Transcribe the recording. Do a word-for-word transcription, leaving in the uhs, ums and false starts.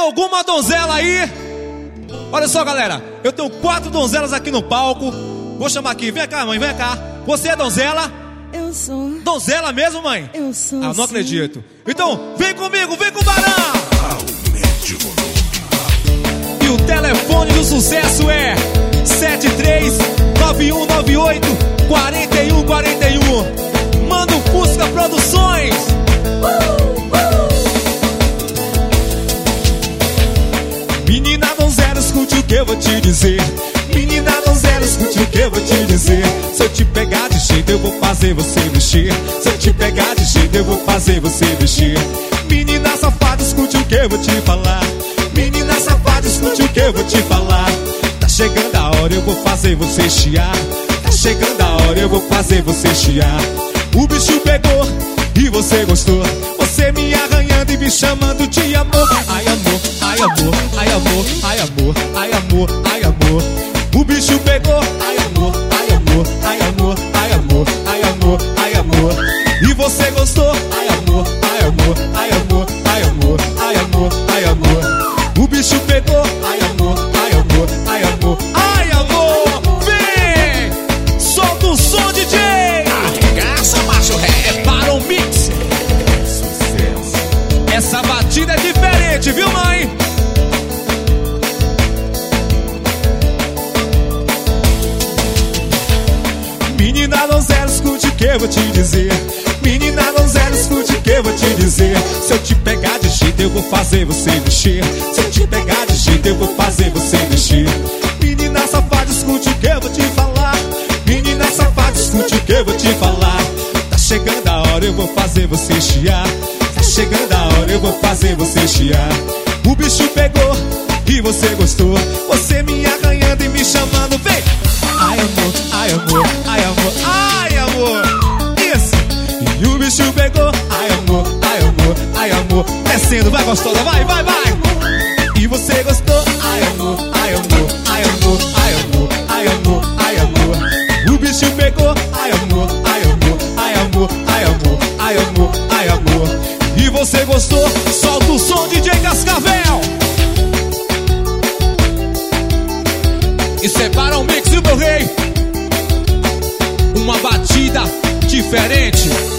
alguma donzela aí? Olha só, galera, eu tenho quatro donzelas aqui no palco. Vou chamar aqui, vem cá, mãe, vem cá. Você é donzela? Eu sou. Donzela mesmo, mãe? Eu sou. Ah, não sim. acredito. Então, vem comigo, vem com o Barão. E o telefone do sucesso é sete três nove um nove oito quatro um quatro um. Manda o Fusca Produções. Uh, uh. Menina donzela, escute o que eu vou te dizer. Menina donzela, escute o que eu vou te dizer. Se eu te pegar de jeito, eu vou fazer você mexer. Se eu te pegar de jeito, eu vou fazer você mexer. Menina safada, escute o que eu vou te falar. Menina safada, escute o que eu vou te falar. Tá chegando a hora, eu vou fazer você chiar. Tá chegando a hora, eu vou fazer você chiar. O bicho pegou e você gostou. Você me arranhando e me chamando de amor. Ai amor, ai amor, ai amor, ai amor, ai amor, ai amor. O bicho pegou, ai amor, ai amor, ai amor, ai amor, ai amor, ai amor. E você gostou, ai amor, ai amor, ai amor, ai amor, ai amor, ai amor. O bicho pegou, ai amor, ai amor, ai amor, ai amor. Vem, solta o som, D J. Arregaça, macho ré. É para um mix. Essa batida é diferente, viu, mãe? Menina donzela, escute o que eu vou te dizer. Menina donzela, escute o que eu vou te dizer. Se eu te pegar de jeito, eu vou fazer você mexer. Se eu te pegar de jeito, eu vou fazer você mexer. Menina safada, escute o que eu vou te falar. Menina safada, escute o que eu vou te falar. Tá chegando a hora, eu vou fazer você chiar. Tá chegando a hora, eu vou fazer você chiar. O bicho pegou e você gostou. Você me arranhando e me chamando, vem. Ai amor, ai amor, ai amor, ai amor. Isso. E o bicho pegou. Ai amor, ai amor, ai amor. Descendo, vai gostosa, vai, vai, vai. E você gostou. Ai amor, ai amor, ai amor, ai amor, ai amor, ai amor. O bicho pegou. Ai amor, ai amor, ai amor, ai amor, ai amor, ai amor. E você gostou. Solta o som, D J Cascavel. Isso é para um mix, meu rei. Uma batida diferente.